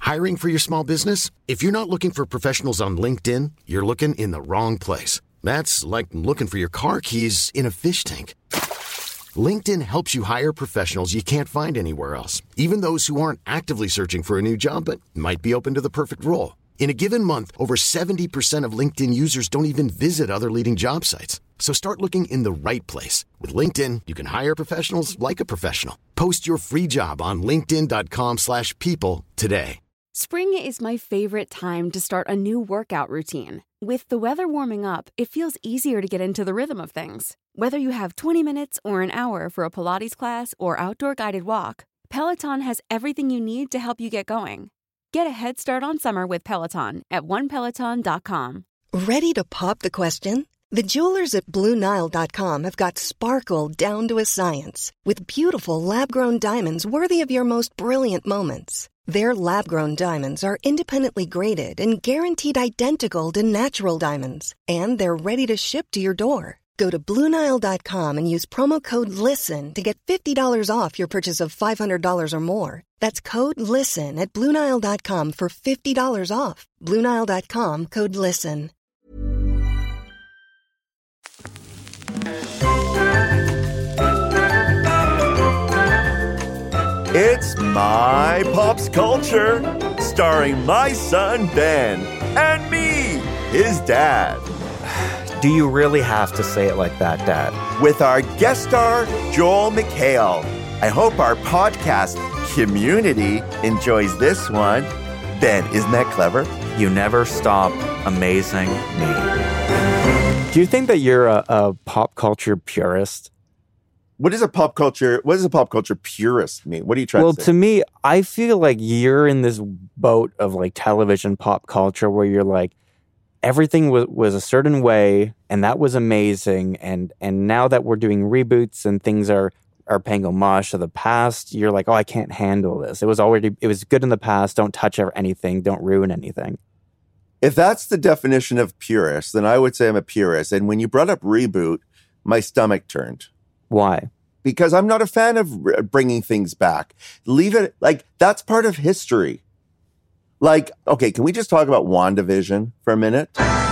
Hiring for your small business? If you're not looking for professionals on LinkedIn, you're looking in the wrong place. That's like looking for your car keys in a fish tank. LinkedIn helps you hire professionals you can't find anywhere else, even those who aren't actively searching for a new job but might be open to the perfect role. In a given month, over 70% of LinkedIn users don't even visit other leading job sites. So start looking in the right place. With LinkedIn, you can hire professionals like a professional. Post your free job on linkedin.com/people today. Spring is my favorite time to start a new workout routine. With the weather warming up, it feels easier to get into the rhythm of things. Whether you have 20 minutes or an hour for a Pilates class or outdoor guided walk, Peloton has everything you need to help you get going. Get a head start on summer with Peloton at onepeloton.com. Ready to pop the question? The jewelers at BlueNile.com have got sparkle down to a science with beautiful lab-grown diamonds worthy of your most brilliant moments. Their lab-grown diamonds are independently graded and guaranteed identical to natural diamonds, and they're ready to ship to your door. Go to BlueNile.com and use promo code LISTEN to get $50 off your purchase of $500 or more. That's code LISTEN at BlueNile.com for $50 off. BlueNile.com, code LISTEN. It's My Pop's Culture, starring my son Ben and me, his dad. Do you really have to say it like that, Dad? With our guest star, Joel McHale. I hope our podcast community enjoys this one. Ben, isn't that clever? You never stop amazing me. Do you think that you're a pop culture purist? What does a pop culture purist mean? What are you trying to say? Well, to me, I feel like you're in this boat of like television pop culture where you're like, everything was a certain way, and that was amazing. And now that we're doing reboots and things are paying homage to the past, you're like, oh, I can't handle this. It was good in the past. Don't touch anything. Don't ruin anything. If that's the definition of purist, then I would say I'm a purist. And when you brought up reboot, my stomach turned. Why? Because I'm not a fan of bringing things back. Leave it, like, that's part of history. Like, okay, can we just talk about WandaVision for a minute?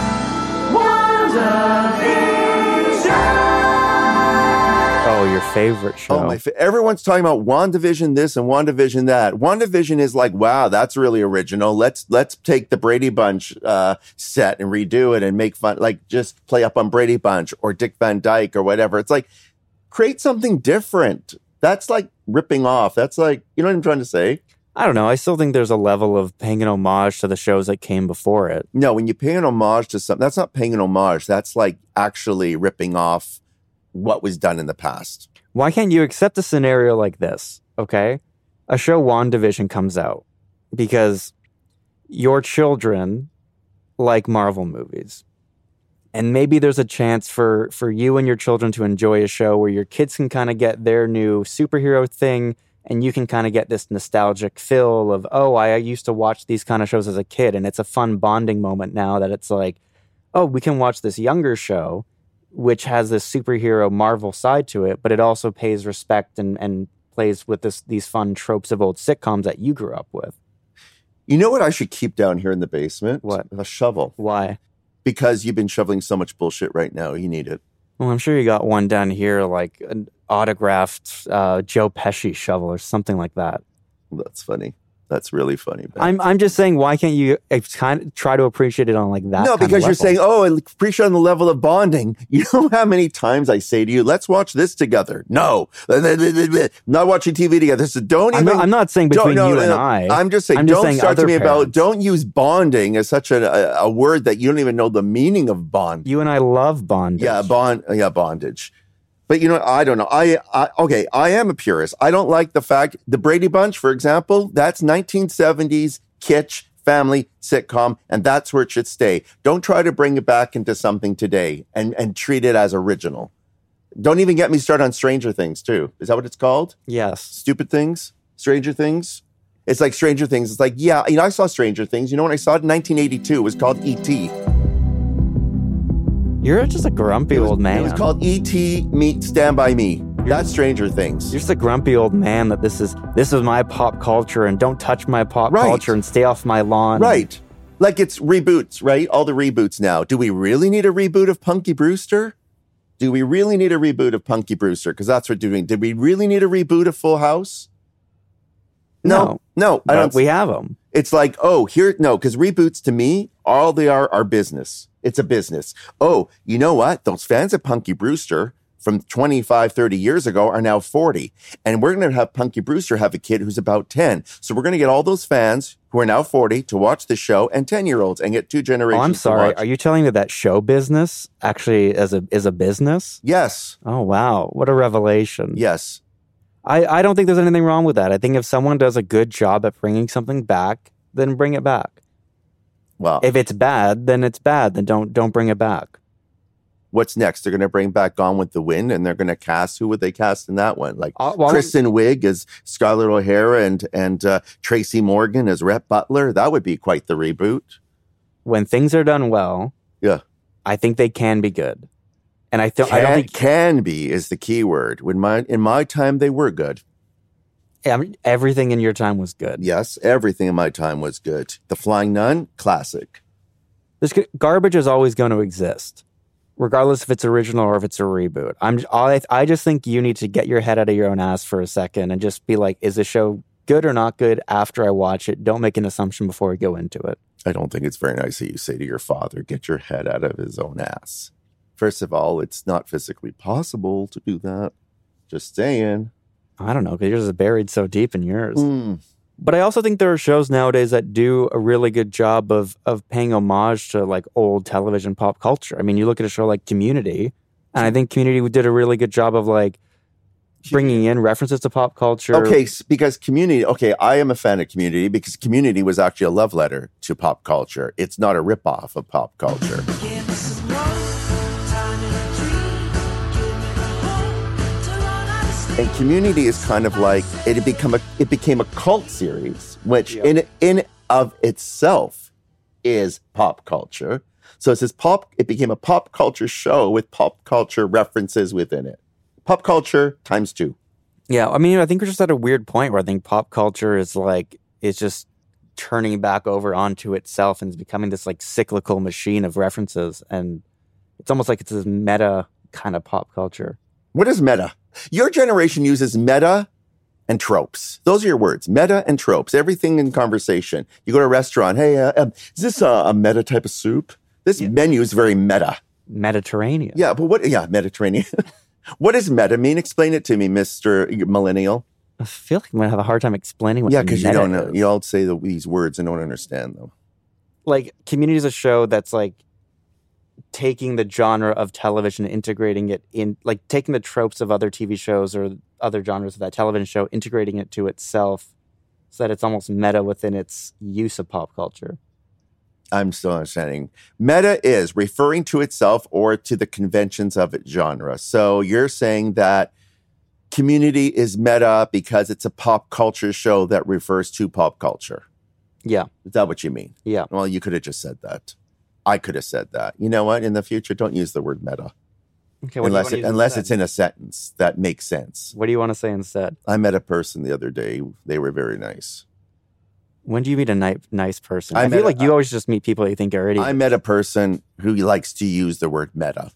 Oh, your favorite show. Oh, everyone's talking about WandaVision this and WandaVision that. WandaVision is like, wow, that's really original. Let's take the Brady Bunch set and redo it and make fun, like just play up on Brady Bunch or Dick Van Dyke or whatever. It's like, create something different. That's like ripping off. That's like, you know what I'm trying to say? I don't know. I still think there's a level of paying an homage to the shows that came before it. No, when you pay an homage to something, that's not paying an homage. That's like actually ripping off what was done in the past. Why can't you accept a scenario like this, okay? A show WandaVision comes out because your children like Marvel movies. And maybe there's a chance for you and your children to enjoy a show where your kids can kind of get their new superhero thing, and you can kind of get this nostalgic feel of, oh, I used to watch these kind of shows as a kid, and it's a fun bonding moment now that it's like, oh, we can watch this younger show, which has this superhero Marvel side to it, but it also pays respect and plays with these fun tropes of old sitcoms that you grew up with. You know what I should keep down here in the basement? What? A shovel. Why? Because you've been shoveling so much bullshit right now. You need it. Well, I'm sure you got one down here, like an autographed Joe Pesci shovel or something like that. That's funny. That's really funny. Ben. I'm just saying, why can't you kind of try to appreciate it on like that? No, because you're saying, oh, I appreciate on the level of bonding. You know how many times I say to you, let's watch this together. No, not watching TV together. So don't even. I'm not saying between you and I. I'm just saying, don't start to me about, don't use bonding as such a word that you don't even know the meaning of bond. You and I love bondage. Yeah, bondage. But you know, I don't know. I am a purist. I don't like the fact the Brady Bunch, for example, that's 1970s kitsch family sitcom, and that's where it should stay. Don't try to bring it back into something today and treat it as original. Don't even get me started on Stranger Things too. Is that what it's called? Yes. Stupid Things? Stranger Things? It's like Stranger Things. It's like, yeah, you know, I saw Stranger Things. You know when I saw it in 1982? It was called E.T. You're just a grumpy old man. It was called E.T. Meet Stand By Me. That's Stranger Things. You're just a grumpy old man that this is my pop culture and don't touch my pop culture and stay off my lawn. Right. Like it's reboots, right? All the reboots now. Do we really need a reboot of Punky Brewster? Do we really need a reboot of Punky Brewster? Because that's what they're doing. Did we really need a reboot of Full House? No, I don't. We have them. It's like, because reboots to me, all they are business. It's a business. Oh, you know what? Those fans of Punky Brewster from 25, 30 years ago are now 40. And we're going to have Punky Brewster have a kid who's about 10. So we're going to get all those fans who are now 40 to watch the show and 10-year-olds and get two generations. Oh, I'm sorry. Are you telling me that show business actually is a business? Yes. Oh, wow. What a revelation. Yes. I don't think there's anything wrong with that. I think if someone does a good job at bringing something back, then bring it back. Well, if it's bad, then it's bad. Then don't bring it back. What's next? They're going to bring back Gone with the Wind, and they're going to cast, who would they cast in that one? Like Kristen Wiig as Scarlett O'Hara and Tracy Morgan as Rhett Butler. That would be quite the reboot. When things are done well, yeah, I think they can be good. And I don't think can be is the key word. In my time, they were good. I mean, everything in your time was good. Yes, everything in my time was good. The Flying Nun, classic. This garbage is always going to exist, regardless if it's original or if it's a reboot. I just think you need to get your head out of your own ass for a second and just be like, is the show good or not good after I watch it? Don't make an assumption before we go into it. I don't think it's very nice that you say to your father, get your head out of his own ass. First of all, it's not physically possible to do that. Just saying. I don't know, because yours is buried so deep in yours. But I also think there are shows nowadays that do a really good job of paying homage to like old television pop culture. I mean, you look at a show like Community, and I think Community did a really good job of like bringing in references to pop culture. Okay, because Community, I am a fan of Community because Community was actually a love letter to pop culture. It's not a ripoff of pop culture. And Community is kind of like it became a cult series, which in of itself is pop culture. So it became a pop culture show with pop culture references within it. Pop culture times 2. Yeah, I mean, I think we're just at a weird point where I think pop culture is just turning back over onto itself and is becoming this like cyclical machine of references, and it's almost like it's this meta kind of pop culture. What is meta? Your generation uses meta and tropes. Those are your words. Meta and tropes. Everything in conversation. You go to a restaurant. Hey, is this a meta type of soup? This menu is very meta. Mediterranean. Yeah, but Mediterranean. What does meta mean? Explain it to me, Mr. Millennial. I feel like I'm going to have a hard time explaining what because you don't know. is. You all say these words and don't understand them. Like, Community is a show that's like taking the genre of television, integrating it in, like taking the tropes of other TV shows or other genres of that television show, integrating it to itself so that it's almost meta within its use of pop culture. I'm still understanding. Meta is referring to itself or to the conventions of its genre. So you're saying that Community is meta because it's a pop culture show that refers to pop culture. Yeah. Is that what you mean? Yeah. Well, you could have just said that. I could have said that. You know what? In the future, don't use the word meta. Okay, unless it's in a sentence that makes sense. What do you want to say instead? I met a person the other day. They were very nice. When do you meet a nice person? I feel like you always just meet people you think are idiots. I met a person who likes to use the word meta.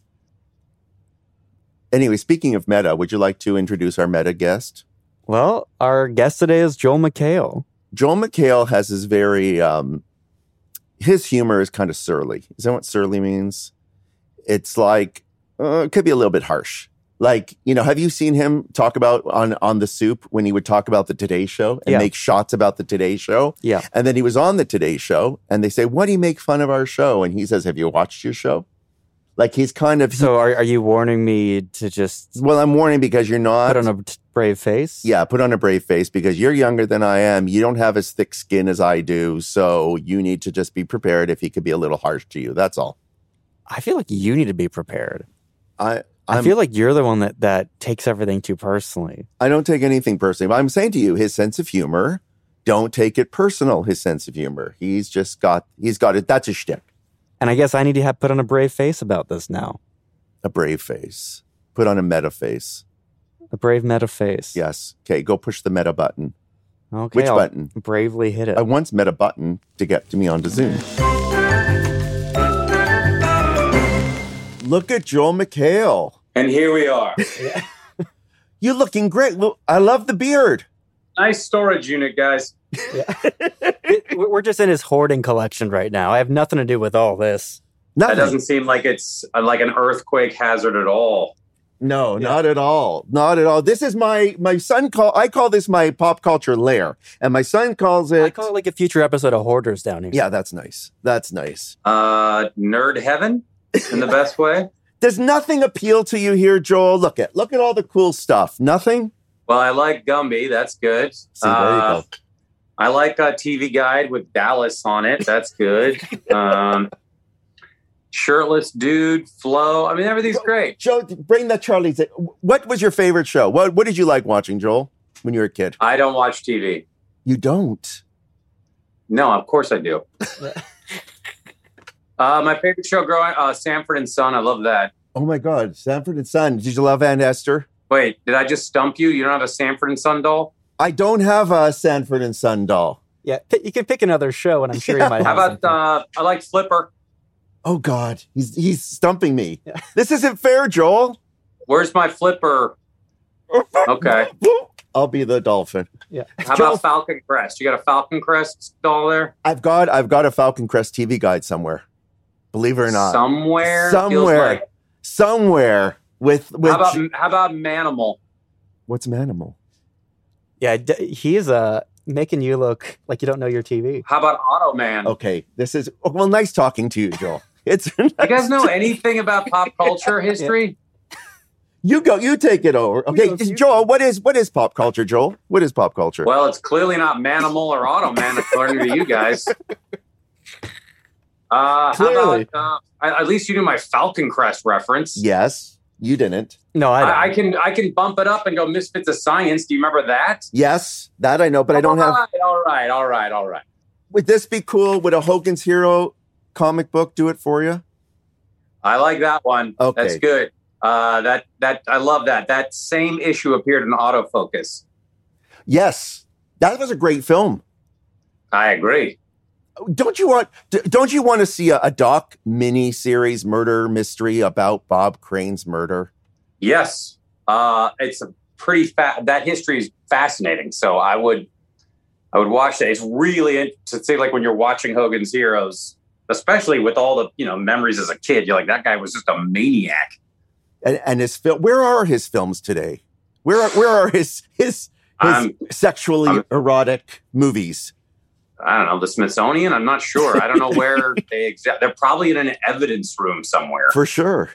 Anyway, speaking of meta, would you like to introduce our meta guest? Well, our guest today is Joel McHale. Joel McHale has his very... his humor is kind of surly. Is that what surly means? It's like, it could be a little bit harsh. Like, have you seen him talk about on The Soup when he would talk about the Today Show and make shots about the Today Show? Yeah. And then he was on the Today Show and they say, why do you make fun of our show? And he says, have you watched your show? Like he's kind of... So are you warning me to just... Well, I'm warning because you're not... Put on a brave face? Yeah, put on a brave face because you're younger than I am. You don't have as thick skin as I do. So you need to just be prepared if he could be a little harsh to you. That's all. I feel like you need to be prepared. I feel like you're the one that takes everything too personally. I don't take anything personally. But I'm saying to you, his sense of humor, don't take it personal, his sense of humor. He's got it. That's a shtick. And I guess I need to put on a brave face about this now. A brave face. Put on a meta face. The brave meta face. Yes. Okay, go push the meta button. Okay, Which I'll button? bravely hit it. I once met a button to get to me onto Zoom. Look at Joel McHale. And here we are. You're looking great. Look, I love the beard. Nice storage unit, guys. We're just in his hoarding collection right now. I have nothing to do with all this. Nothing. That doesn't seem like it's like an earthquake hazard at all. No, not at all. Not at all. This is my son I call this my pop culture lair. And my son calls it... I call it like a future episode of Hoarders down here. Yeah, that's nice. That's nice. Nerd heaven in the best way. Does nothing appeal to you here, Joel? Look at all the cool stuff. Nothing? Well, I like Gumby. That's good. See, there you go. I like a TV Guide with Dallas on it. That's good. Shirtless dude, Flo. I mean, everything's great. Joe, bring that Charlie's. What was your favorite show? What did you like watching, Joel, when you were a kid? I don't watch TV. You don't? No, of course I do. My favorite show growing Sanford and Son. I love that. Oh my God, Sanford and Son. Did you love Aunt Esther? Wait, did I just stump you? You don't have a Sanford and Son doll? I don't have a Sanford and Son doll. Yeah, you can pick another show, and I'm sure you might have. How about I like Flipper? Oh God, he's stumping me. Yeah. This isn't fair, Joel. Where's my Flipper? Okay. I'll be the dolphin. Yeah. How about Falcon Crest? You got a Falcon Crest doll there? I've got a Falcon Crest TV Guide somewhere. Believe it or not. Somewhere. With how about Manimal? What's Manimal? Yeah, he is making you look like you don't know your TV. How about Automan? Okay, nice talking to you, Joel. It's you guys know anything about pop culture history? You take it over. Okay, Joel, what is pop culture, Joel? What is pop culture? Well, it's clearly not Manimal or Automan, according to you guys. Clearly. How about, at least you knew my Falcon Crest reference. Yes, you didn't. No, I don't. I can bump it up and go Misfits of Science. Do you remember that? Yes, that I know, but I don't have. All right. Would this be cool? Would a Hogan's Hero comic book do it for you? I like that one. Okay. That's good. That I love that. That same issue appeared in Autofocus. Yes, that was a great film. I agree. Don't you want to see a doc mini series murder mystery about Bob Crane's murder? Yes. It's a pretty that history is fascinating. So I would watch that. It's really to say, like, when you're watching Hogan's Heroes, especially with all the memories as a kid, you're like, that guy was just a maniac. And his film. Where are his films today? Where are his sexually erotic movies? I don't know, the Smithsonian. I'm not sure. I don't know where they're probably in an evidence room somewhere. For sure.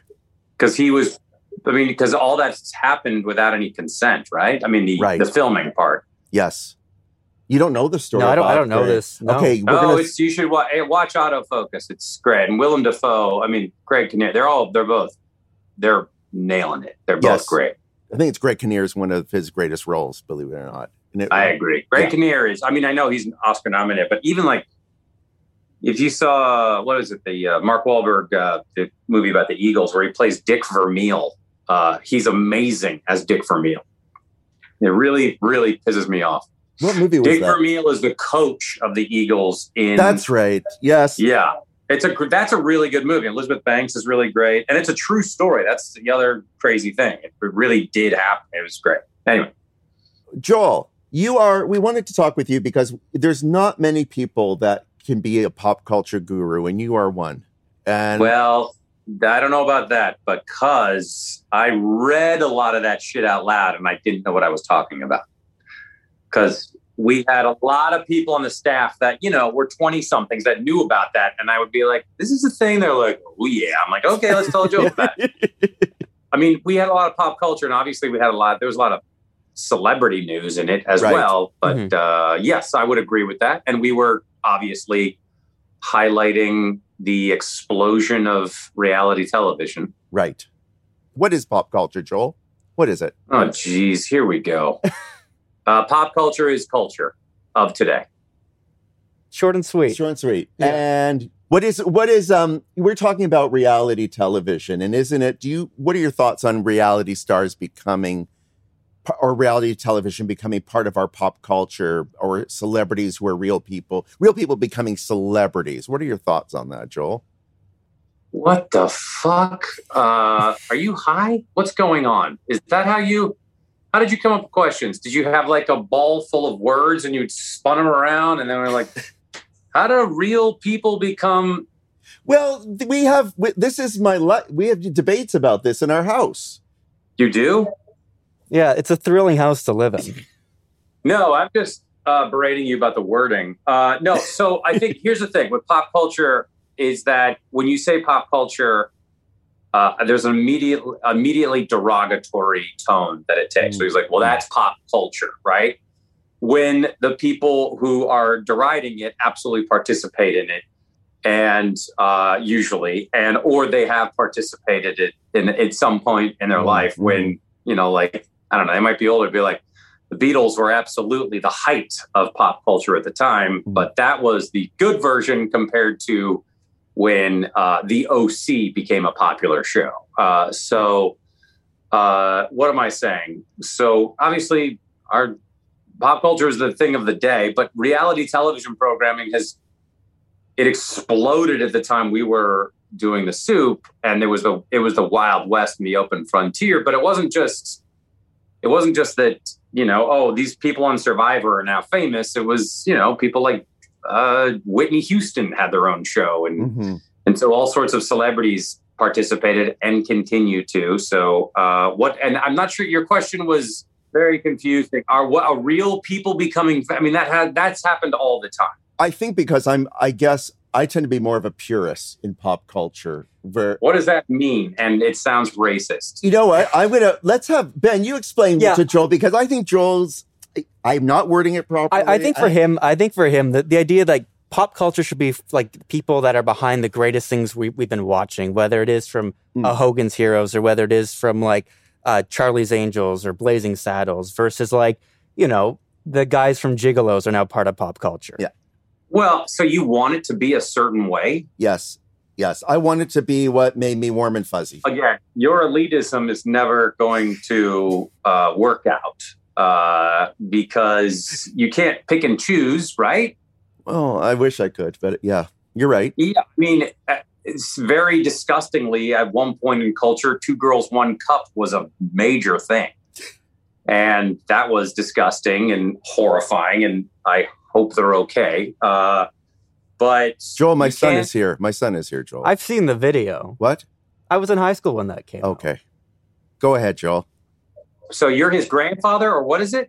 Because all that's happened without any consent, right? I mean, the filming part. Yes. You don't know the story. No, I don't know this. No. Okay. You should watch Autofocus. It's great. And Willem Dafoe, Greg Kinnear, they're nailing it. They're both great. I think it's Greg Kinnear is one of his greatest roles, believe it or not. I agree. Greg Kinnear is, I know he's an Oscar nominated, but even like, if you saw, what is it? The Mark Wahlberg, the movie about the Eagles where he plays Dick Vermeil. He's amazing as Dick Vermeil. It really, really pisses me off. What movie was Dick that? Vermeil is the coach of the Eagles in. That's right. Yes. Yeah. That's a really good movie. Elizabeth Banks is really great. And it's a true story. That's the other crazy thing. It really did happen. It was great. Anyway. Joel, we wanted to talk with you because there's not many people that can be a pop culture guru, and you are one. And well, I don't know about that, because I read a lot of that shit out loud and I didn't know what I was talking about. Because we had a lot of people on the staff that, were 20-somethings that knew about that. And I would be like, this is a thing. They're like, oh, yeah. I'm like, okay, let's tell a joke about it. We had a lot of pop culture, and obviously there was a lot of celebrity news in it as well. But yes, I would agree with that. And we were obviously highlighting the explosion of reality television. Right. What is pop culture, Joel? What is it? Oh, geez. Here we go. Pop culture is culture of today. Short and sweet. Short and sweet. Yeah. And what is we're talking about reality television, and isn't it, what are your thoughts on reality stars becoming or reality television becoming part of our pop culture, or celebrities who are real people becoming celebrities. What are your thoughts on that, Joel? What the fuck? Are you high? What's going on? Is that how did you come up with questions? Did you have like a ball full of words and you spun them around and then we're like, how do real people become? Well, we have debates about this in our house. You do? Yeah, it's a thrilling house to live in. No, I'm just berating you about the wording. No, so I think here's the thing with pop culture is that when you say pop culture, there's an immediately derogatory tone that it takes. So he's like, well, that's pop culture, right? When the people who are deriding it absolutely participate in it, and usually, or they have participated in at some point in their life when, like, I don't know, they might be older, be like, the Beatles were absolutely the height of pop culture at the time, but that was the good version compared to when the OC became a popular show. So what am I saying? So obviously our pop culture is the thing of the day, but reality television programming it exploded at the time we were doing The Soup, and it was the Wild West and the open frontier. But it wasn't just that, these people on Survivor are now famous. It was, people like Whitney Houston had their own show, and so all sorts of celebrities participated and continue to. So and I'm not sure, your question was very confusing. Are real people becoming? I mean, that's happened all the time. I think because I guess I tend to be more of a purist in pop culture. What does that mean? And it sounds racist. You know what? Let's have Ben, you explain to Joel, because I think I'm not wording it properly. I think for him, the idea that pop culture should be like people that are behind the greatest things we've been watching, whether it is from Hogan's Heroes or whether it is from like Charlie's Angels or Blazing Saddles versus like, the guys from Gigolos are now part of pop culture. Yeah. Well, so you want it to be a certain way? Yes. I want it to be what made me warm and fuzzy. Again, your elitism is never going to work out because you can't pick and choose, right? Well, I wish I could, but yeah, you're right. Yeah, I mean, it's very disgustingly, at one point in culture, 2 Girls, 1 Cup was a major thing. And that was disgusting and horrifying, and I hope they're okay. But Joel, my son is here. My son is here, Joel. I've seen the video. What? I was in high school when that came out. Okay. Go ahead, Joel. So you're his grandfather, or what is it?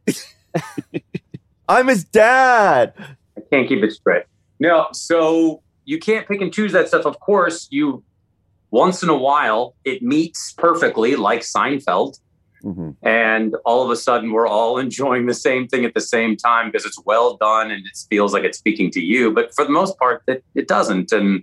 I'm his dad. I can't keep it straight. No, so you can't pick and choose that stuff. Of course, once in a while, it meets perfectly, like Seinfeld. And all of a sudden, we're all enjoying the same thing at the same time because it's well done and it feels like it's speaking to you. But for the most part, it doesn't. And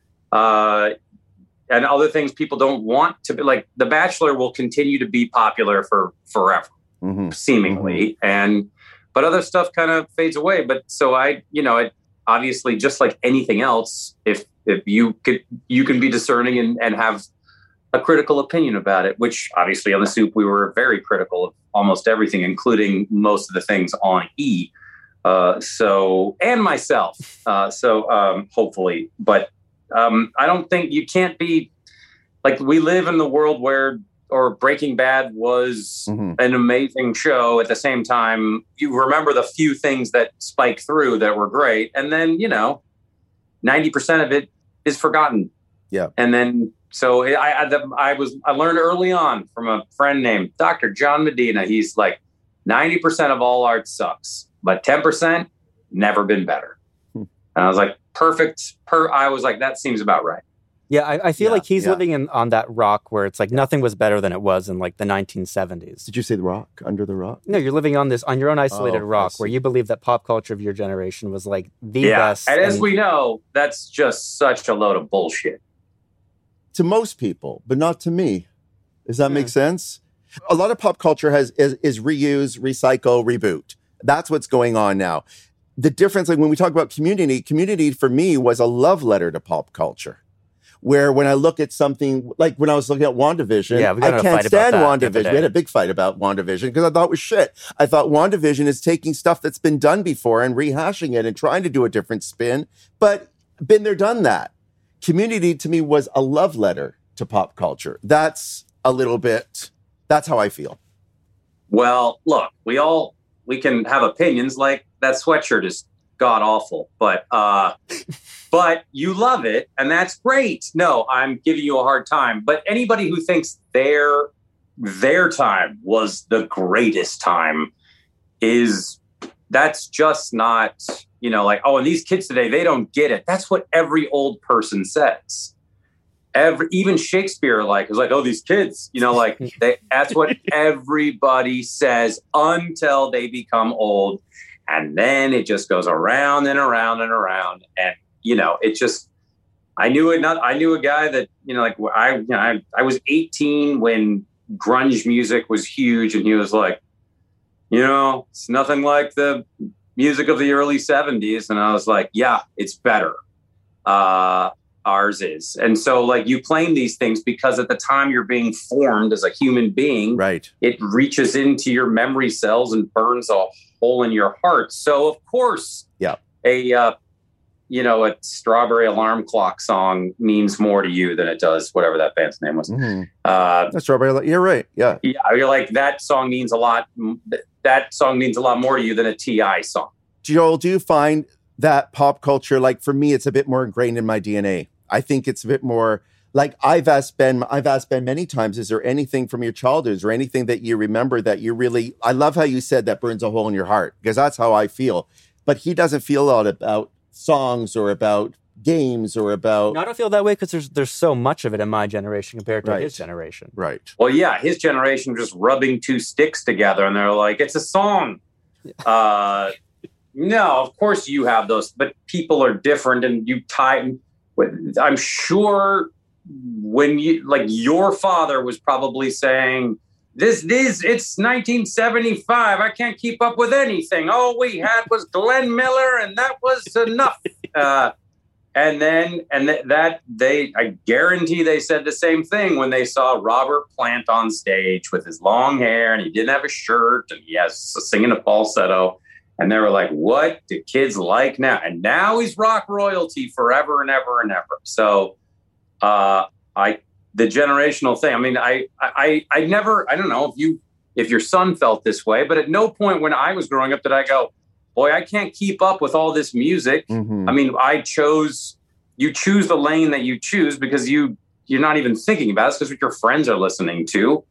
other things people don't want to be, like The Bachelor will continue to be popular for forever, seemingly. But other stuff kind of fades away. But so it obviously, just like anything else, if you can be discerning and have a critical opinion about it, which obviously on The Soup, we were very critical of almost everything, including most of the things on E. And myself. Hopefully, but I don't think you can't be like, we live in the world where, or Breaking Bad was an amazing show. At the same time, you remember the few things that spike through that were great. And then, 90% of it is forgotten. Yeah. And then, so I learned early on from a friend named Dr. John Medina. He's like, 90% of all art sucks, but 10% never been better. And I was like, perfect. I was like, that seems about right. Yeah, I feel like he's living on that rock where it's like nothing was better than it was in like the 1970s. Did you say the rock? Under the rock? No, you're living on your own isolated rock where you believe that pop culture of your generation was like the best. And as we know, that's just such a load of bullshit. To most people, but not to me. Does that make sense? A lot of pop culture is reuse, recycle, reboot. That's what's going on now. The difference, like when we talk about Community for me was a love letter to pop culture. Where when I look at something, like when I was looking at WandaVision, Yeah, we got in I a can't fight about stand that the other WandaVision. day. We had a big fight about WandaVision because I thought it was shit. I thought WandaVision is taking stuff that's been done before and rehashing it and trying to do a different spin, but been there, done that. Community to me was a love letter to pop culture. That's how I feel. Well, look, we can have opinions. Like that sweatshirt is god awful, but you love it, and that's great. No, I'm giving you a hard time. But anybody who thinks their time was the greatest time that's just not, like, oh, and these kids today, they don't get it. That's what every old person says. Even Shakespeare is like, oh, these kids, that's what everybody says until they become old. And then it just goes around and around and around. And, it just, I knew a guy that, I was 18 when grunge music was huge. And he was like, it's nothing like the music of the early 70s. And I was like, yeah, it's better. Ours is. And so you claim these things because at the time you're being formed as a human being, right? It reaches into your memory cells and burns a hole in your heart. So of course, yeah, a Strawberry Alarm Clock song means more to you than it does whatever that band's name was. Mm-hmm. Strawberry. You're right. Yeah. Yeah. You're like, that song means a lot. That song means a lot more to you than a T.I. song. Joel, do you find that pop culture, for me, it's a bit more ingrained in my DNA? I think it's a bit more I've asked Ben many times, is there anything from your childhood or anything that you remember that you really, I love how you said that burns a hole in your heart, because that's how I feel. But he doesn't feel a lot about songs or about games or about... No, I don't feel that way because there's so much of it in my generation compared to Right. his generation. Right. Well, yeah, his generation just rubbing two sticks together and they're like, it's a song. No, of course you have those, but people are different and you tie... I'm sure when your father was probably saying, it's 1975. I can't keep up with anything. All we had was Glenn Miller and that was enough. I guarantee they said the same thing when they saw Robert Plant on stage with his long hair and he didn't have a shirt and he has singing a falsetto. And they were like, what do kids like now? And now he's rock royalty forever and ever and ever. So the generational thing, I mean, I never, I don't know if your son felt this way, but at no point when I was growing up did I go, boy, I can't keep up with all this music. Mm-hmm. I mean, you choose the lane that you choose because you're not even thinking about it. It's just what your friends are listening to.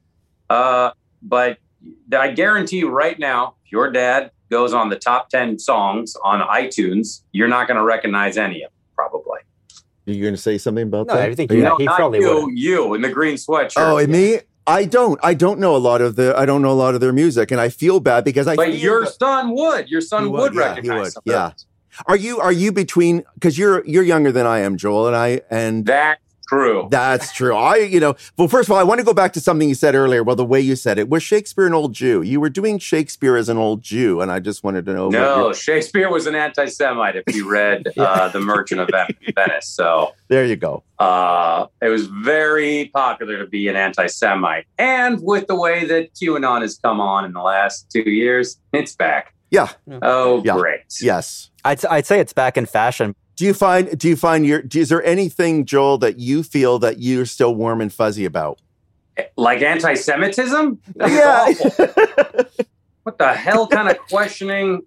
But I guarantee you right now, if your dad goes on the top 10 songs on iTunes, you're not going to recognize any of them, probably. Are you going to say something about that? I think he probably would. You in the green sweatshirt. Oh, and me? I don't know a lot of their music, and I feel bad because But your son would. Your son would recognize some of yeah. those. Are you between, because you're younger than I am, Joel, and That's true. That's true. Well, first of all, I want to go back to something you said earlier. Well, the way you said it, was Shakespeare an old Jew? You were doing Shakespeare as an old Jew, and I just wanted to know. No, Shakespeare was an anti-Semite if you read The Merchant of Venice. So there you go. It was very popular to be an anti-Semite. And with the way that QAnon has come on in the last 2 years, it's back. Yeah. Oh, yeah. Great. Yes. I'd say it's back in fashion. Do you find is there anything, Joel, that you feel that you're still warm and fuzzy about? Like anti-Semitism? That's yeah. awful. What the hell kind of questioning?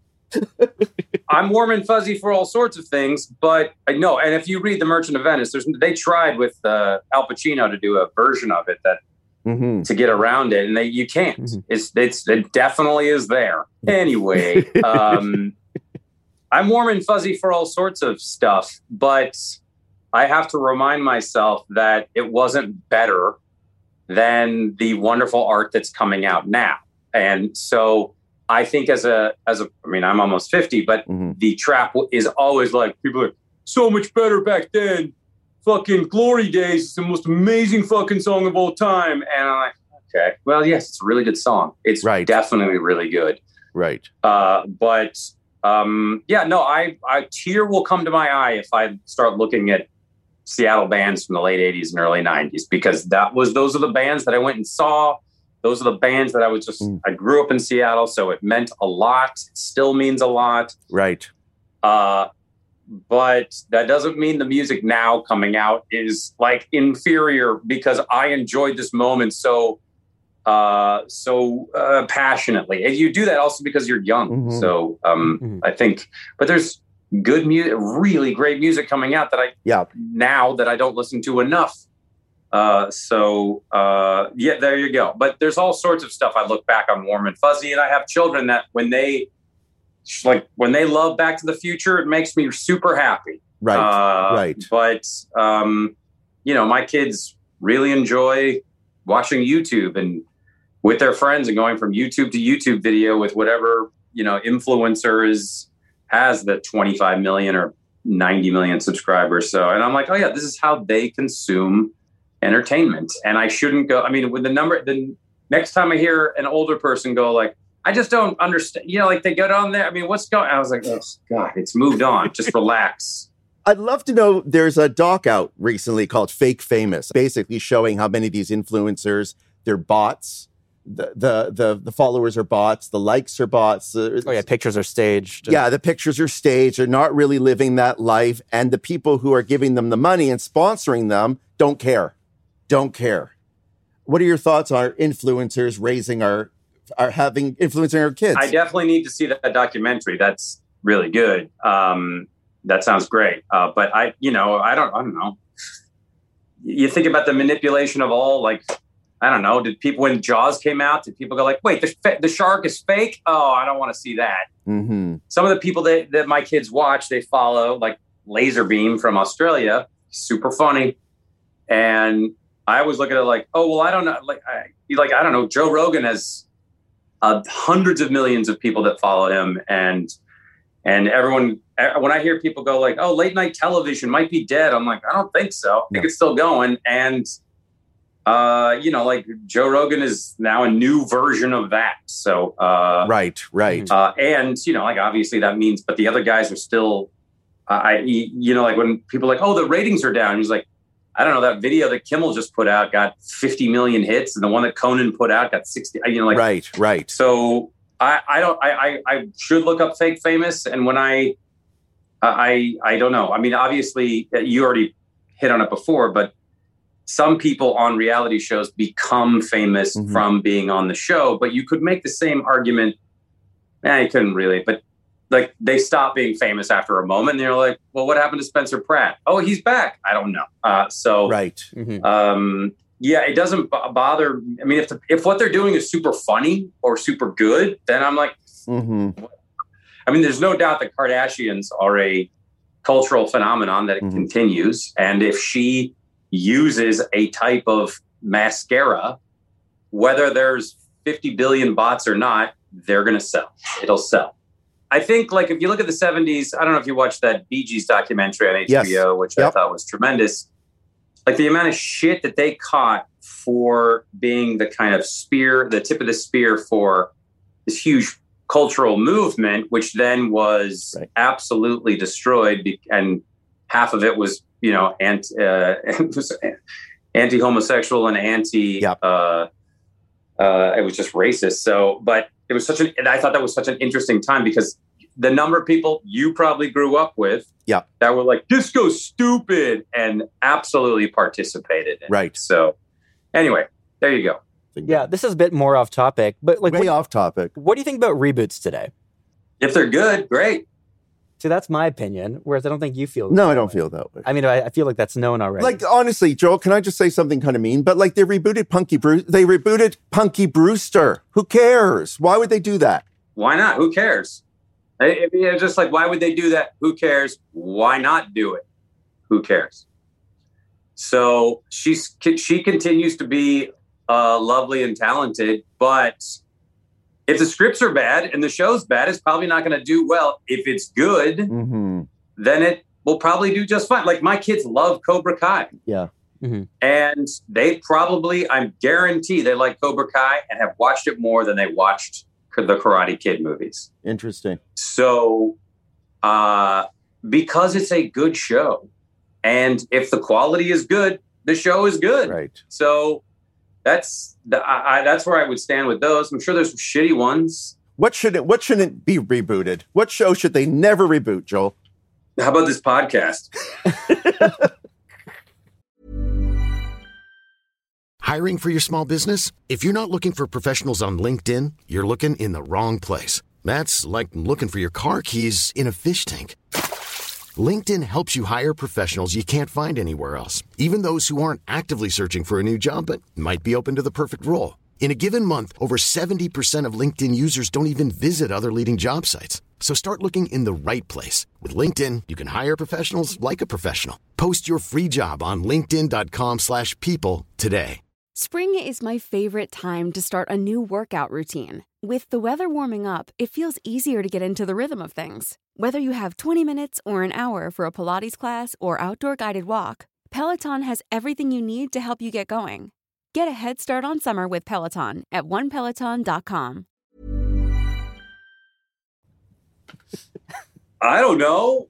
I'm warm and fuzzy for all sorts of things, but I know. And if you read The Merchant of Venice, they tried with Al Pacino to do a version of it to get around it, and you can't. Mm-hmm. It definitely is there. Anyway, I'm warm and fuzzy for all sorts of stuff, but I have to remind myself that it wasn't better than the wonderful art that's coming out now. And so I think I mean, I'm almost 50, but the trap is always like, people are so much better back then. Fucking Glory Days is the most amazing fucking song of all time. And I'm like, okay, well, yes, it's a really good song. It's definitely really good. Right. A tear will come to my eye if I start looking at Seattle bands from the late 80s and early 90s, because those are the bands that I went and saw. Those are the bands that I grew up in Seattle, so it meant a lot. It still means a lot. Right. But that doesn't mean the music now coming out is like inferior, because I enjoyed this moment so passionately. And you do that also because you're young. Mm-hmm. So I think, but there's good music, really great music coming out that now that I don't listen to enough. There you go. But there's all sorts of stuff. I look back on Warm and Fuzzy, and I have children that when they love Back to the Future, it makes me super happy. Right. Right. But, my kids really enjoy watching YouTube and with their friends and going from YouTube to YouTube video with whatever, influencer has the 25 million or 90 million subscribers. So, and I'm like, oh yeah, this is how they consume entertainment. And I shouldn't go, with the next time I hear an older person go like, I just don't understand, they go down there. What's going on? I was like, oh God, it's moved on. Just relax. I'd love to know, there's a doc out recently called Fake Famous, basically showing how many of these influencers, they're bots. The followers are bots. The likes are bots. Pictures are staged. Yeah, the pictures are staged. They're not really living that life. And the people who are giving them the money and sponsoring them don't care. What are your thoughts on our influencers influencing our kids? I definitely need to see that documentary. That's really good. That sounds great. But I don't know. You think about the manipulation of all, I don't know. Did people, when Jaws came out, did people go like, wait, the shark is fake? Oh, I don't want to see that. Mm-hmm. Some of the people that my kids watch, they follow, like Laserbeam from Australia, super funny. And I always look at it like, oh, well, I don't know. I don't know. Joe Rogan has hundreds of millions of people that follow him. And everyone, when I hear people go like, oh, late night television might be dead, I'm like, I don't think so. I think it's still going. And, Joe Rogan is now a new version of that. So, right. And, obviously that means, but the other guys are still, when people are like, oh, the ratings are down. He's like, I don't know, that video that Kimmel just put out got 50 million hits, and the one that Conan put out got 60, Right. So I should look up Fake Famous. And when I don't know. Obviously you already hit on it before, but some people on reality shows become famous from being on the show, but you could make the same argument. You couldn't really, but they stop being famous after a moment, and you're like, well, what happened to Spencer Pratt? Oh, he's back. I don't know. Right. It doesn't bother. If what they're doing is super funny or super good, then I'm like, there's no doubt that Kardashians are a cultural phenomenon that it continues. And if she uses a type of mascara, whether there's 50 billion bots or not, they're going to sell. It'll sell. I think, if you look at the 70s, I don't know if you watched that Bee Gees documentary on HBO, which I thought was tremendous. The amount of shit that they caught for being the kind of the tip of the spear for this huge cultural movement, which then was absolutely destroyed. And half of it was, anti-homosexual and anti, it was just racist. So, but it was and I thought that was such an interesting time, because the number of people you probably grew up with that were like, disco's stupid, and absolutely participated in it. Right. So anyway, there you go. Yeah, this is a bit more off topic, but way off topic. What do you think about reboots today? If they're good, great. See, that's my opinion, whereas I don't think you feel No, I don't feel that way. I feel like that's known already. Honestly, Joel, can I just say something kind of mean? But they rebooted Punky Brewster. Who cares? Why would they do that? Why not? Who cares? It's just why would they do that? Who cares? Why not do it? Who cares? So she continues to be lovely and talented, but if the scripts are bad and the show's bad, it's probably not going to do well. If it's good, then it will probably do just fine. My kids love Cobra Kai. Yeah. And they probably, I guarantee they like Cobra Kai and have watched it more than they watched the Karate Kid movies. Interesting. So, because it's a good show, And if the quality is good, the show is good. Right. So that's where I would stand with those. I'm sure there's some shitty ones. What shouldn't be rebooted? What show should they never reboot, Joel? How about this podcast? Hiring for your small business? If you're not looking for professionals on LinkedIn, you're looking in the wrong place. That's like looking for your car keys in a fish tank. LinkedIn helps you hire professionals you can't find anywhere else, even those who aren't actively searching for a new job but might be open to the perfect role. In a given month, over 70% of LinkedIn users don't even visit other leading job sites. So start looking in the right place. With LinkedIn, you can hire professionals like a professional. Post your free job on linkedin.com/people today. Spring is my favorite time to start a new workout routine. With the weather warming up, it feels easier to get into the rhythm of things. Whether you have 20 minutes or an hour for a Pilates class or outdoor guided walk, Peloton has everything you need to help you get going. Get a head start on summer with Peloton at onepeloton.com. I don't know.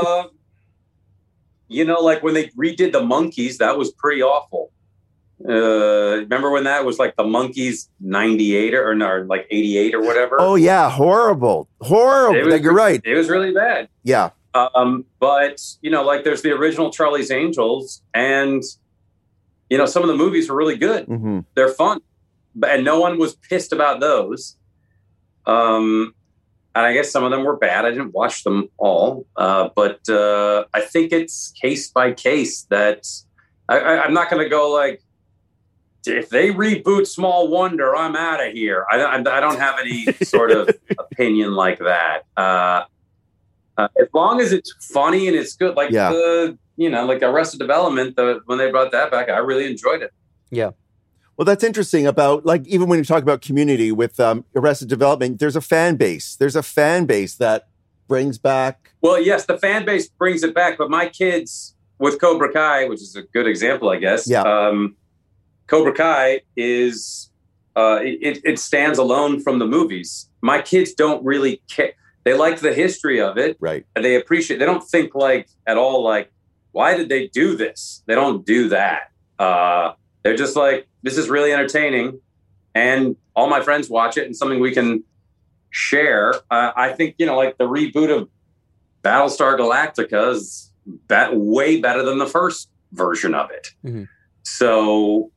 Like when they redid the Monkees, that was pretty awful. Remember when that was like the Monkees 98 or like 88 or whatever? Oh yeah, horrible. You're right. It was really bad. Yeah. But like there's the original Charlie's Angels, and some of the movies were really good. Mm-hmm. They're fun, and no one was pissed about those. And I guess some of them were bad. I didn't watch them all, but I think it's case by case. That I'm not going to go like, if they reboot Small Wonder, I'm out of here. I don't have any sort of opinion like that. As long as it's funny and it's good, like like Arrested Development, when they brought that back, I really enjoyed it. Yeah. Well, that's interesting about, like, even when you talk about Community with Arrested Development, there's a fan base. There's a fan base that brings back. Well, yes, the fan base brings it back. But my kids with Cobra Kai, which is a good example, I guess. Yeah. Cobra Kai is, it stands alone from the movies. My kids don't really care. They like the history of it. Right. And they appreciate, they don't think like at all, like, why did they do this? They don't do that. They're just like, this is really entertaining, and all my friends watch it, and something we can share. I think, like the reboot of Battlestar Galactica is way better than the first version of it. Mm-hmm. So,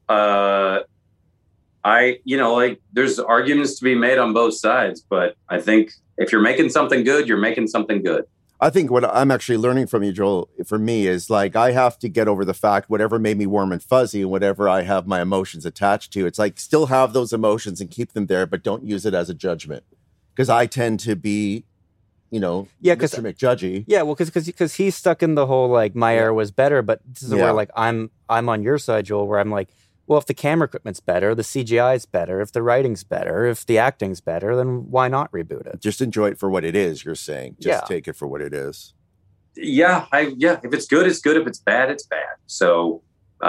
there's arguments to be made on both sides, but I think if you're making something good, you're making something good. I think what I'm actually learning from you, Joel, for me is like, I have to get over the fact, whatever made me warm and fuzzy and whatever I have my emotions attached to, it's like, still have those emotions and keep them there, but don't use it as a judgment. Because I tend to be, Mr. McJudgy. Yeah, well, because he's stuck in the whole, like, my era was better, but this is where, like, I'm on your side, Joel, where I'm like, well, if the camera equipment's better, the CGI's better, if the writing's better, if the acting's better, then why not reboot it? Just enjoy it for what it is, you're saying. Just take it for what it is. Yeah, if it's good, it's good. If it's bad, it's bad. So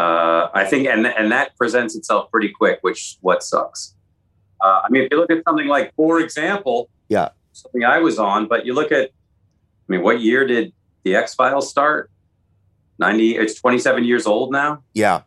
I think, and that presents itself pretty quick, which what sucks. If you look at something like, for example, something I was on, but you look at, what year did the X-Files start? 90, it's 27 years old now. Yeah.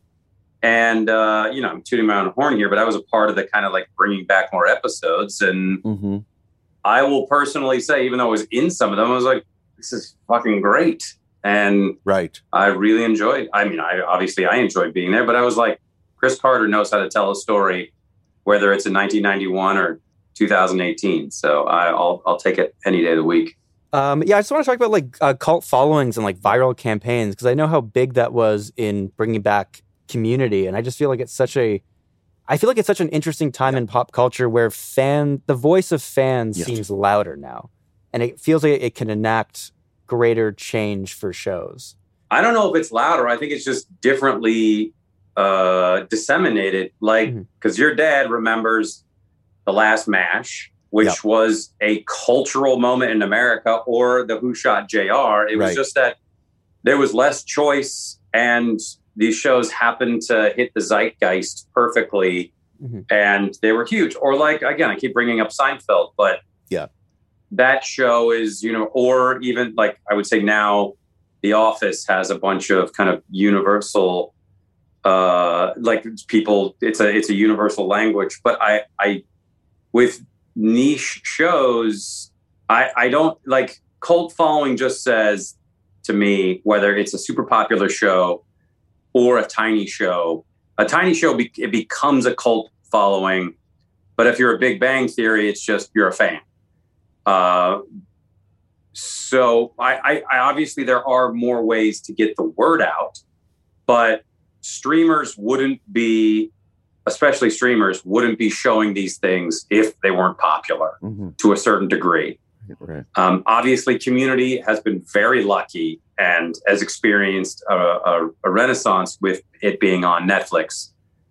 And, I'm tooting my own horn here, but I was a part of the kind of like bringing back more episodes. And I will personally say, even though I was in some of them, I was like, this is fucking great. And I really enjoyed, I enjoyed being there, but I was like, Chris Carter knows how to tell a story, whether it's in 1991 or 2018. So I'll take it any day of the week. I just want to talk about like cult followings and like viral campaigns, because I know how big that was in bringing back Community, and I just feel like it's such an interesting time in pop culture where the voice of fans seems louder now, and it feels like it can enact greater change for shows. I don't know if it's louder. I think it's just differently disseminated. Like, because your dad remembers The Last MASH, which was a cultural moment in America, or the Who Shot JR. It was just that there was less choice, and these shows happened to hit the zeitgeist perfectly, and they were huge. Or like, again, I keep bringing up Seinfeld, but that show is, or even like I would say now, The Office has a bunch of kind of universal, like people. It's a universal language. But I with niche shows, I don't like cult following. Just says to me whether it's a super popular show or a tiny show. A tiny show it becomes a cult following. But if you're a Big Bang Theory, it's just you're a fan. So I obviously there are more ways to get the word out, but streamers wouldn't be, especially streamers, wouldn't be showing these things if they weren't popular to a certain degree. Right. Obviously, Community has been very lucky and has experienced a renaissance with it being on Netflix.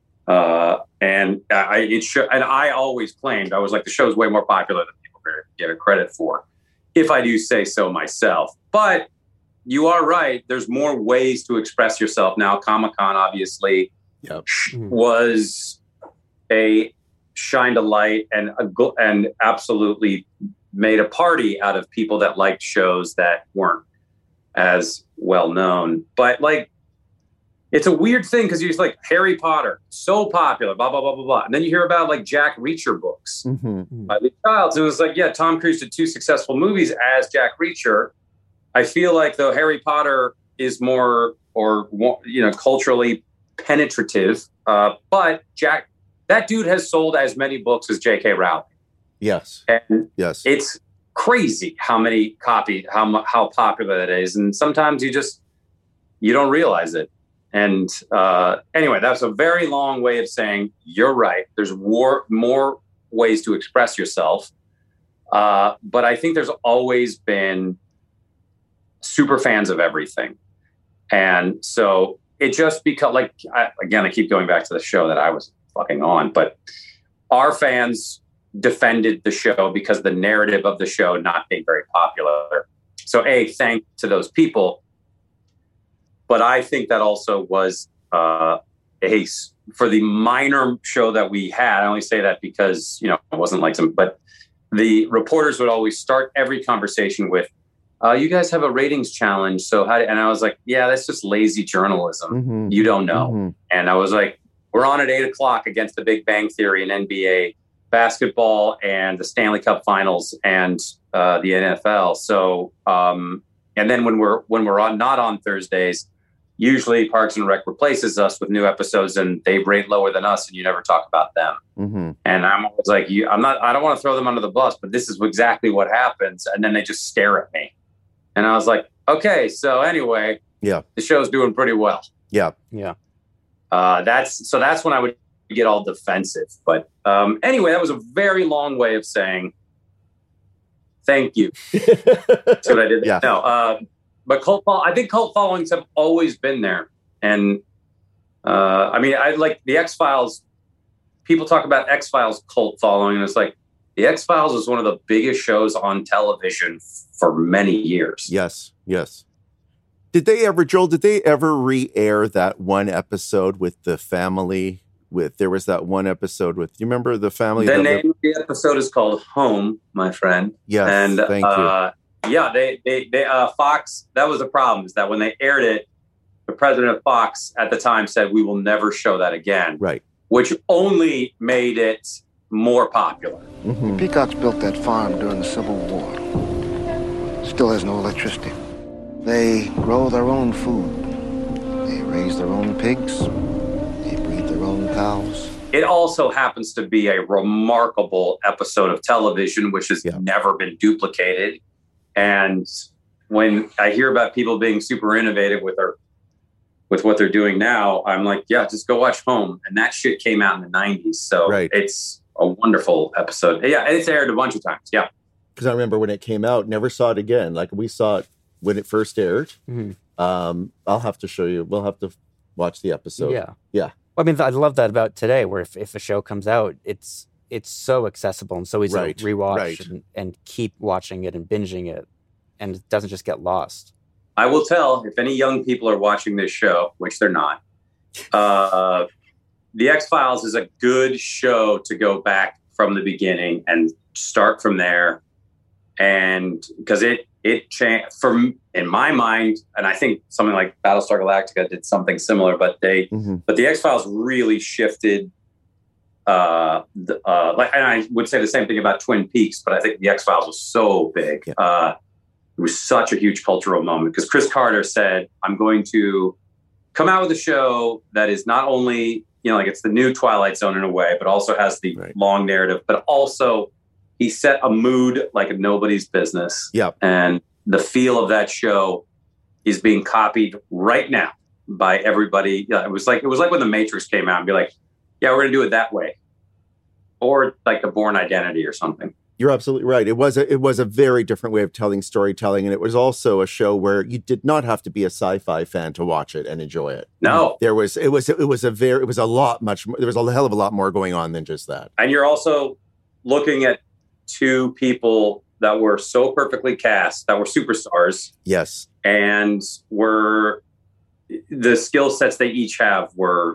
And I always claimed, I was like, the show's way more popular than people give it credit for, if I do say so myself. But you are right. There's more ways to express yourself now. Comic-Con, obviously, was shined a light and absolutely made a party out of people that liked shows that weren't as well known. But like, it's a weird thing because you're like Harry Potter, so popular, blah, blah, blah, blah, blah. And then you hear about like Jack Reacher books by Lee Childs. It was like, yeah, Tom Cruise did 2 successful movies as Jack Reacher. I feel like though Harry Potter is more culturally penetrative, but that dude has sold as many books as J.K. Rowling. Yes. And yes. It's crazy how many copies, how popular that is. And sometimes you don't realize it. And anyway, that's a very long way of saying you're right. There's more ways to express yourself. But I think there's always been super fans of everything. And so it just becomes like, I keep going back to the show that I was fucking on, but our fans defended the show because of the narrative of the show not being very popular. So thank to those people. But I think that also was for the minor show that we had. I only say that because, it wasn't like but the reporters would always start every conversation with, you guys have a ratings challenge. So and I was like, yeah, that's just lazy journalism. You don't know. And I was like, we're on at 8:00 against the Big Bang Theory and NBA basketball and the Stanley Cup Finals and the NFL. So, and then when we're not on Thursdays, usually Parks and Rec replaces us with new episodes and they rate lower than us and you never talk about them. And I'm always like, I don't want to throw them under the bus, but this is exactly what happens. And then they just stare at me. And I was like, okay, so anyway, the show's doing pretty well. Yeah. That's when I would get all defensive. But anyway, that was a very long way of saying thank you. That's what I did. Yeah. No, but I think cult followings have always been there. And I like the X-Files. People talk about X-Files cult following, and it's like the X-Files was one of the biggest shows on television for many years. Yes. Did they ever re-air that one episode with the family? There was that one episode with, you remember the family? The name of the episode is called Home, my friend. Yes, and thank you. Yeah, they Fox, that was the problem, is that when they aired it, the president of Fox at the time said, we will never show that again. Right. Which only made it more popular. The Peacocks built that farm during the Civil War. Still has no electricity. They grow their own food. They raise their own pigs. They breed their own cows. It also happens to be a remarkable episode of television, which has never been duplicated. And when I hear about people being super innovative with what they're doing now, I'm like, yeah, just go watch Home. And that shit came out in the 90s. So It's a wonderful episode. Yeah, and it's aired a bunch of times. Yeah. Because I remember when it came out, never saw it again. Like we saw it when it first aired. I'll have to show you. We'll have to watch the episode. Yeah. I mean, I love that about today, where if a show comes out, it's so accessible and so easy to rewatch and keep watching it and binging it, and it doesn't just get lost. I will tell, if any young people are watching this show, which they're not, The X-Files is a good show to go back from the beginning and start from there. And because it changed in my mind, and I think something like Battlestar Galactica did something similar, but the X-Files really shifted. And I would say the same thing about Twin Peaks, but I think the X-Files was so big. Yeah. It was such a huge cultural moment because Chris Carter said, I'm going to come out with a show that is not only, like it's the new Twilight Zone in a way, but also has the long narrative, but also he set a mood like a nobody's business. Yep. And the feel of that show is being copied right now by everybody. Yeah, it was like when The Matrix came out and be like, yeah, we're going to do it that way. Or like The Bourne Identity or something. You're absolutely right. It was a very different way of telling storytelling. And it was also a show where you did not have to be a sci-fi fan to watch it and enjoy it. No. There was a lot much more, there was a hell of a lot more going on than just that. And you're also looking at two people that were so perfectly cast, that were superstars. Yes. And the skill sets they each have were,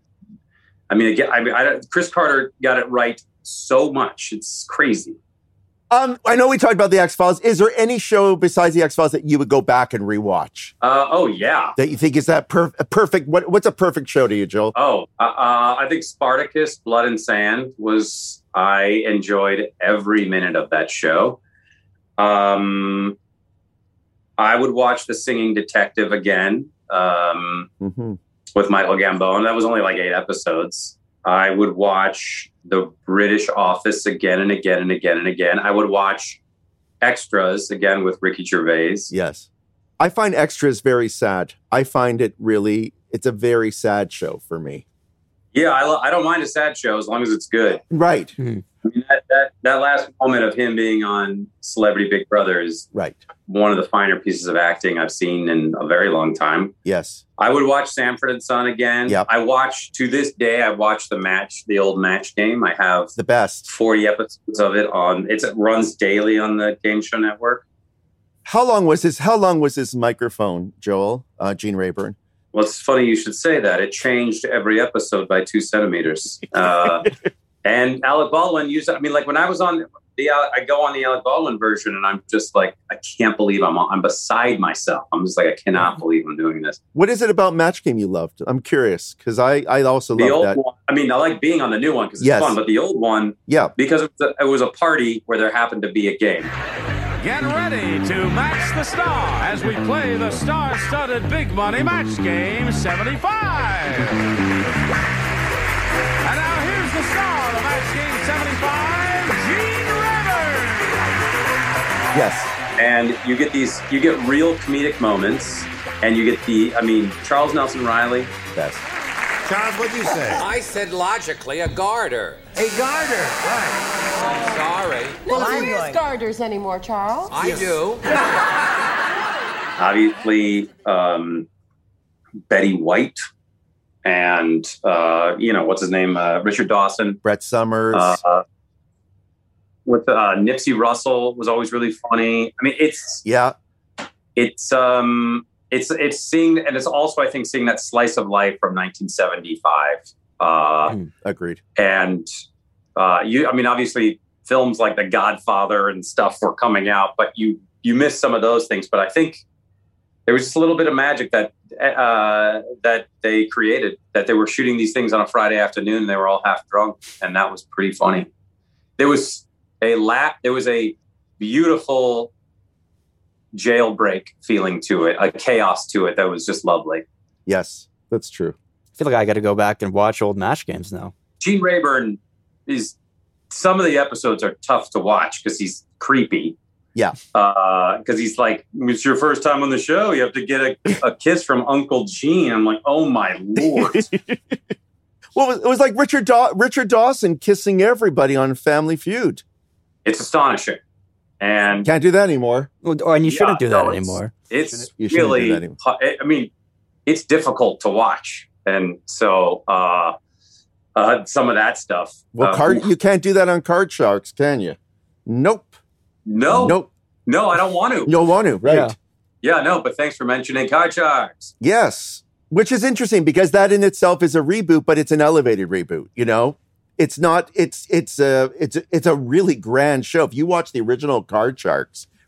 Chris Carter got it right so much. It's crazy. I know we talked about the X-Files. Is there any show besides the X-Files that you would go back and rewatch? Oh, yeah. That you think is that perfect? What's a perfect show to you, Joel? I think Spartacus, Blood and Sand I enjoyed every minute of that show. I would watch The Singing Detective again with Michael Gambon. That was only like 8 episodes. I would watch The British Office again and again and again and again. I would watch Extras again with Ricky Gervais. Yes. I find Extras very sad. I find it's a very sad show for me. Yeah, I don't mind a sad show as long as it's good. Right. I mean, that last moment of him being on Celebrity Big Brother is one of the finer pieces of acting I've seen in a very long time. Yes. I would watch Sanford and Son again. Yep. To this day, I watch the old Match Game. I have the best 40 episodes of it it runs daily on the Game Show Network. How long was his microphone, Joel, Gene Rayburn? Well, it's funny you should say that. It changed every episode by 2 centimeters. And Alec Baldwin used it. I mean, like when I was on I go on the Alec Baldwin version and I'm just like, I can't believe I'm beside myself. I'm just like, I cannot believe I'm doing this. What is it about Match Game you loved? I'm curious because I also love that. One, I like being on the new one because it's fun, but the old one, because it was a party where there happened to be a game. Get ready to match the star as we play the star-studded Big Money Match Game 75. And now here's the star of Match Game 75, Gene Rayburn. Yes. And you get real comedic moments, and you get Charles Nelson Riley. Yes. Charles, what'd you say? I said logically a garter. A garter, right. I'm sorry. No one wears garters anymore, Charles. I do. Obviously, Betty White and, what's his name? Richard Dawson. Brett Summers. With Nipsey Russell was always really funny. I mean, it's seeing, and it's also, I think, seeing that slice of life from 1975. Agreed. And obviously films like The Godfather and stuff were coming out, but you missed some of those things. But I think there was just a little bit of magic that they created, that they were shooting these things on a Friday afternoon and they were all half drunk. And that was pretty funny. There was a beautiful jailbreak feeling to it, a chaos to it that was just lovely. Yes, that's true. I feel like I got to go back and watch old Match Games now. Gene Rayburn some of the episodes are tough to watch because he's creepy. Yeah. Because he's like, it's your first time on the show. You have to get a kiss from Uncle Gene. I'm like, oh my Lord. Well, it was like Richard Dawson kissing everybody on Family Feud. It's astonishing. And can't do that anymore. And you shouldn't do that anymore. It's really, it's difficult to watch. And so some of that stuff. Well, you can't do that on Card Sharks, can you? Nope. No, I don't want to. You don't want to, right? Yeah, no, but thanks for mentioning Card Sharks. Yes, which is interesting because that in itself is a reboot, but it's an elevated reboot, It's not. It's a really grand show. If you watch the original Card Sharks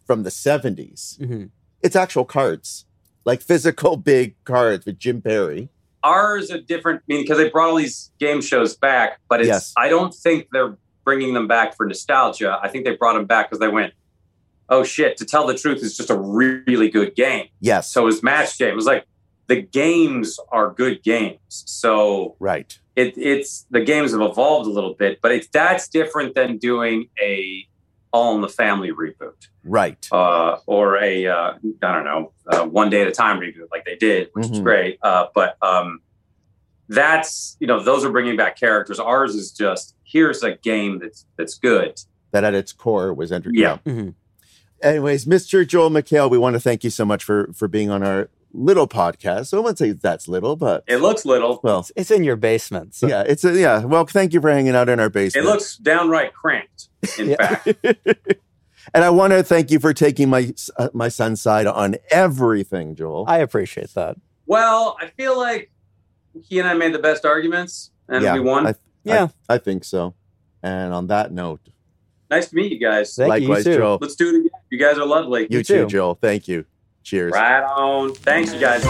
from the 70s. Mm-hmm. It's actual cards, like physical big cards with Jim Perry. Ours are different, because they brought all these game shows back, but I don't think they're bringing them back for nostalgia. I think they brought them back because they went, oh shit, to tell the truth, it's just a really good game. Yes. So it's Match Game. It's like, the games are good games. So right. It's the games have evolved a little bit, but that's different than doing a All in the Family reboot. Right. Or a, I don't know, One Day at a Time reboot like they did, which is great. But that's, those are bringing back characters. Ours is just, here's a game that's good. That at its core was entertaining. Yeah. Mm-hmm. Anyways, Mr. Joel McHale, we want to thank you so much for being on our little podcast. So I wouldn't say that's little, but it looks little. Well, it's in your basement. So. Yeah, Well, thank you for hanging out in our basement. It looks downright cramped, in fact. And I want to thank you for taking my son's side on everything, Joel. I appreciate that. Well, I feel like he and I made the best arguments, and we won. I think so. And on that note, nice to meet you guys. Likewise, Joel. Let's do it again. You guys are lovely. You too, Joel. Thank you. Cheers. Right on. Thanks, you guys.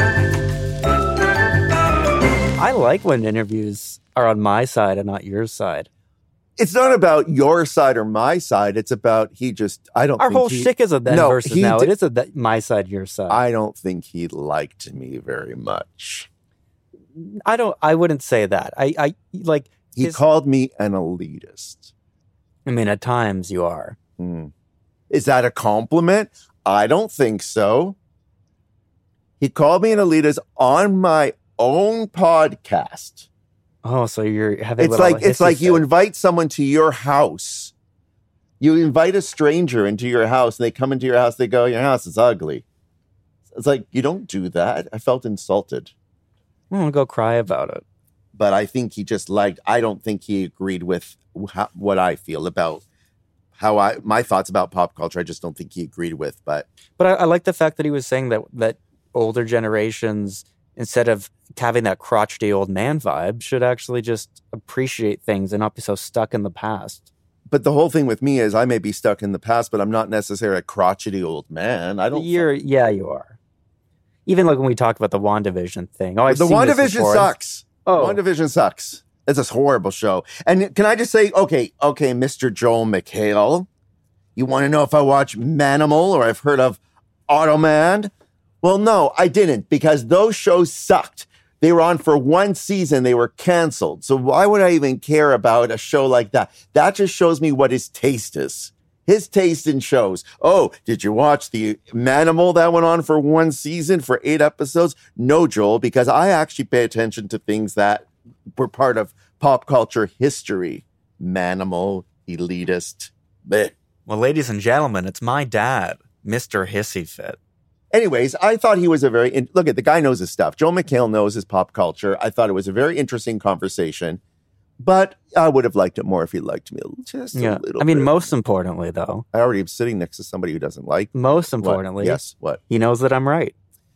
I like when interviews are on my side and not your side. It's not about your side or my side. It's about Our whole shtick is a then versus now. It is a my side, your side. I don't think he liked me very much. I wouldn't say that. He called me an elitist. I mean, at times you are. Is that a compliment? I don't think so. He called me an elitist on my own podcast. Oh, so you're having it's like you invite someone to your house. You invite a stranger into your house, and they come into your house, they go, your house is ugly. It's like, you don't do that. I felt insulted. I'm going to go cry about it. But I think he just I don't think he agreed with what I feel about my thoughts about pop culture. I just don't think he agreed with. But I like the fact that he was saying that older generations, instead of having that crotchety old man vibe, should actually just appreciate things and not be so stuck in the past. But the whole thing with me is I may be stuck in the past, but I'm not necessarily a crotchety old man. You are. Even like when we talked about the WandaVision thing. Oh, the WandaVision sucks. WandaVision sucks. It's a horrible show. And can I just say, okay, Mr. Joel McHale, you want to know if I watch Manimal or I've heard of Automan? Well, no, I didn't, because those shows sucked. They were on for one season. They were canceled. So why would I even care about a show like that? That just shows me what his taste is. His taste in shows. Oh, did you watch the Manimal that went on for one season for 8 episodes? No, Joel, because I actually pay attention to things that were part of pop culture history. Manimal, elitist. Bleh. Well, ladies and gentlemen, it's my dad, Mr. Hissy Fit. Anyways, I thought he was look at the guy knows his stuff. Joel McHale knows his pop culture. I thought it was a very interesting conversation, but I would have liked it more if he liked me just a little bit. Most importantly, though, I already am sitting next to somebody who doesn't like me. Most importantly, what? He knows that I'm right.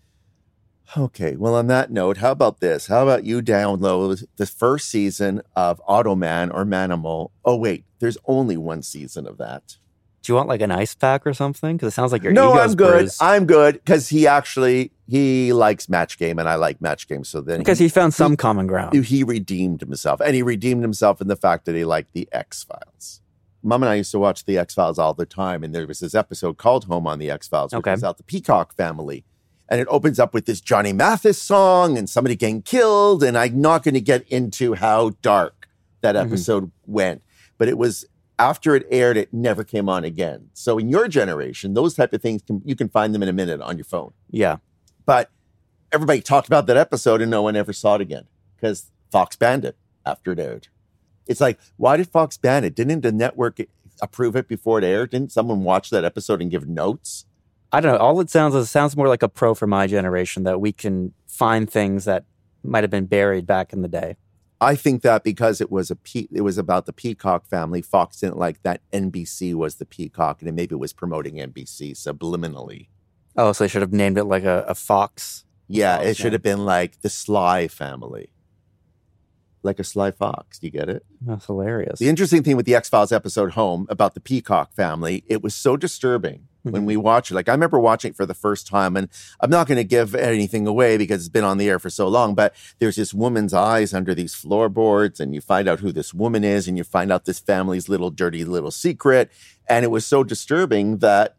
Okay, well, on that note, how about this? How about you download the first season of Automan or Manimal? Oh, wait, there's only one season of that. Do you want like an ice pack or something? Because it sounds like your No, ego's I'm good. bruised. I'm good because he likes Match Game and I like Match Game. So then because he found some common ground. He redeemed himself, and he redeemed himself in the fact that he liked the X-Files. Mom and I used to watch the X-Files all the time, and there was this episode called Home on the X-Files, which was about the Peacock family. And it opens up with this Johnny Mathis song and somebody getting killed. And I'm not going to get into how dark that episode went, but it was after it aired, it never came on again. So in your generation, those type of things, you can find them in a minute on your phone. Yeah. But everybody talked about that episode and no one ever saw it again because Fox banned it after it aired. It's like, why did Fox ban it? Didn't the network approve it before it aired? Didn't someone watch that episode and give notes? I don't know. All it sounds more like a pro for my generation that we can find things that might have been buried back in the day. I think that because it was about the Peacock family, Fox didn't like that NBC was the Peacock, and maybe it was promoting NBC subliminally. Oh, so they should have named it like a Fox. Yeah, it should have been like the Sly family. like a sly fox. Do you get it? That's hilarious. The interesting thing with the X-Files episode Home about the Peacock family, it was so disturbing when we watched it. Like, I remember watching it for the first time, and I'm not going to give anything away because it's been on the air for so long, but there's this woman's eyes under these floorboards, and you find out who this woman is, and you find out this family's little dirty little secret. And it was so disturbing that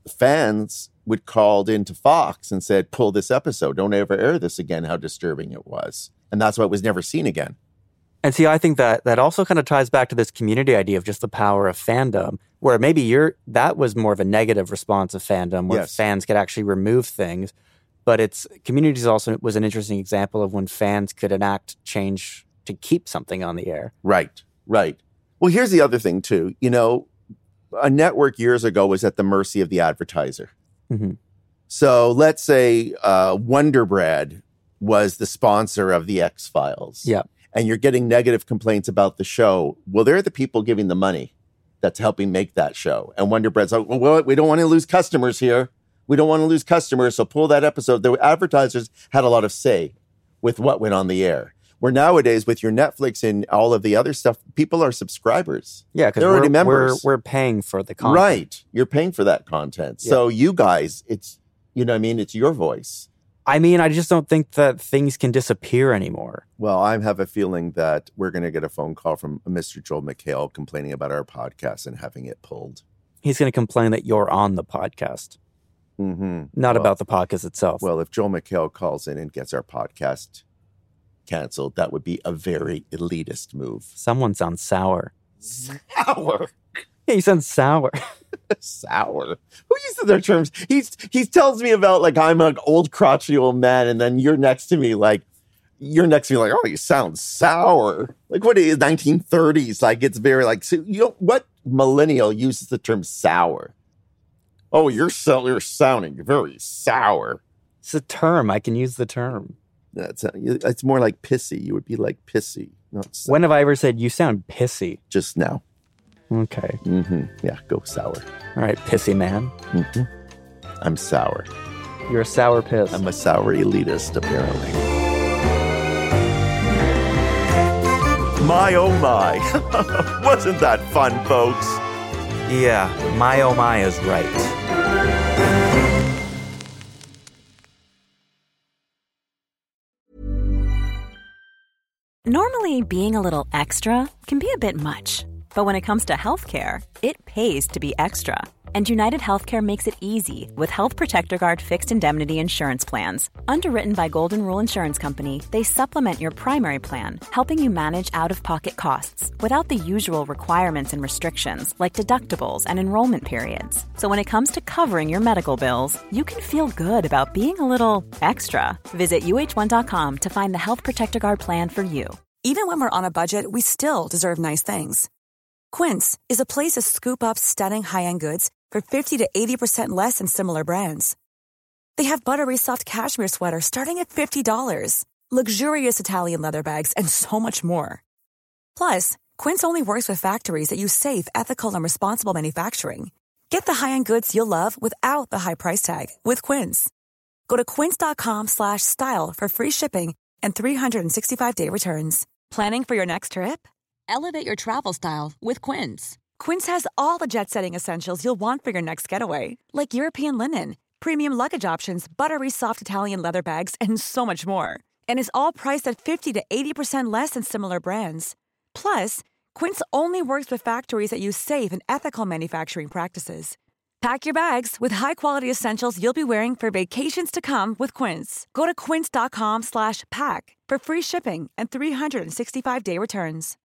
fans would called into Fox and said, pull this episode. Don't ever air this again, how disturbing it was. And that's why it was never seen again. And see, I think that also kind of ties back to this community idea of just the power of fandom, where maybe that was more of a negative response of fandom, where fans could actually remove things. But communities also was an interesting example of when fans could enact change to keep something on the air. Right. Well, here's the other thing, too. You know, a network years ago was at the mercy of the advertiser. Mm-hmm. So let's say Wonder Bread was the sponsor of the X-Files. Yeah. And you're getting negative complaints about the show. Well, they're the people giving the money that's helping make that show. And Wonder Bread's like, well, we don't want to lose customers here. We don't want to lose customers, so pull that episode. The advertisers had a lot of say with what went on the air. Where nowadays, with your Netflix and all of the other stuff, people are subscribers. Yeah, because they're already members. We're paying for the content. Right. You're paying for that content. Yeah. So you guys, it's, you know what I mean? It's your voice. I mean, I just don't think that things can disappear anymore. Well, I have a feeling that we're going to get a phone call from Mr. Joel McHale complaining about our podcast and having it pulled. He's going to complain that you're on the podcast. Mm-hmm. Not about the podcast itself. Well, if Joel McHale calls in and gets our podcast canceled, that would be a very elitist move. Someone sounds sour. Sour? Yeah, you sound sour. Sour? Who uses their terms? He tells me about, like, I'm an old crotchety old man, and then you're next to me like, oh, you sound sour. Like, what is 1930s? Like, it's very like, so, you know, what millennial uses the term sour? Oh, you're sounding very sour. It's a term. I can use the term. It's more like pissy. You would be like pissy. When have I ever said you sound pissy? Just now. Okay. Mm-hmm. Yeah, go sour. All right, pissy man. Mm-hmm. I'm sour. You're a sour piss. I'm a sour elitist, apparently. My, oh my. Wasn't that fun, folks? Yeah, my oh my is right. Normally, being a little extra can be a bit much. But when it comes to healthcare, it pays to be extra. And United Healthcare makes it easy with Health Protector Guard fixed indemnity insurance plans. Underwritten by Golden Rule Insurance Company, they supplement your primary plan, helping you manage out-of-pocket costs without the usual requirements and restrictions like deductibles and enrollment periods. So when it comes to covering your medical bills, you can feel good about being a little extra. Visit UH1.com to find the Health Protector Guard plan for you. Even when we're on a budget, we still deserve nice things. Quince is a place to scoop up stunning high-end goods for 50 to 80% less than similar brands. They have buttery soft cashmere sweaters starting at $50, luxurious Italian leather bags, and so much more. Plus, Quince only works with factories that use safe, ethical, and responsible manufacturing. Get the high-end goods you'll love without the high price tag with Quince. Go to quince.com/style for free shipping and 365-day returns. Planning for your next trip? Elevate your travel style with Quince. Quince has all the jet-setting essentials you'll want for your next getaway, like European linen, premium luggage options, buttery soft Italian leather bags, and so much more. And is all priced at 50 to 80% less than similar brands. Plus, Quince only works with factories that use safe and ethical manufacturing practices. Pack your bags with high-quality essentials you'll be wearing for vacations to come with Quince. Go to quince.com/pack for free shipping and 365-day returns.